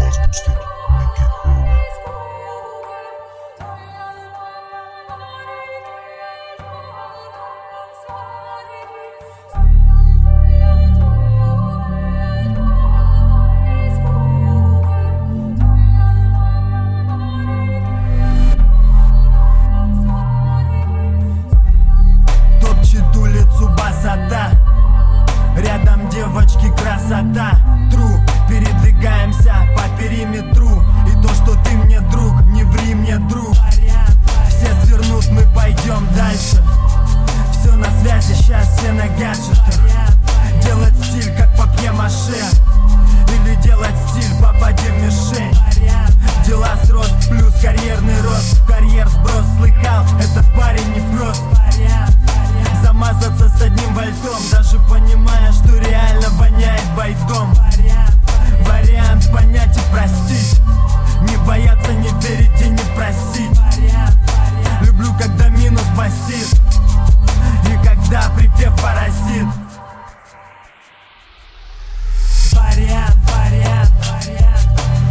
распустит Никифор. Топчет улицу басота, рядом девочки красота. Тру, передвигаемся по периметру. И то, что ты мне друг, не ври мне, друг. Все свернут, мы пойдем дальше. Все на связи, сейчас все на гаджетах. Делать стиль как папье-маше, или делать стиль попади в мишень. Дела с рост плюс карьерный рост. В карьер сброс слыхал, этот парень непрост. Замазаться с одним вольтом, даже понимая, что реально воняет байдом. Вариант понять и простить, не бояться, не верить и не просить. Люблю, когда минус басит, и когда припев паразит. Вариант, вариант, вариант.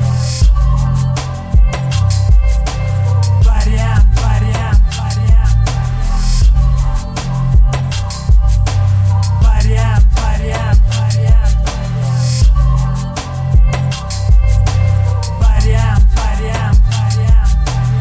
Вариант, вариант, вариант. Вариант, вариант, вариант. Вариант, вариант, вариант.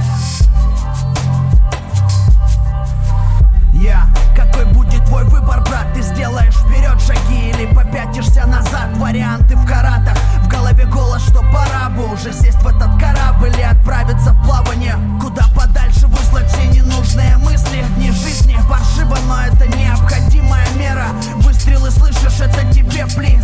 Какой будет твой выбор, брат? Ты сделаешь вперед шаги или попятишься назад? Варианты в каратах, в голове голос, что пора бы уже сесть в этот корабль и отправиться в плавание. Куда подальше выслать все ненужные мысли. Дни жизни паршиво, но это необходимая мера. Выстрелы слышишь, это тебе плин.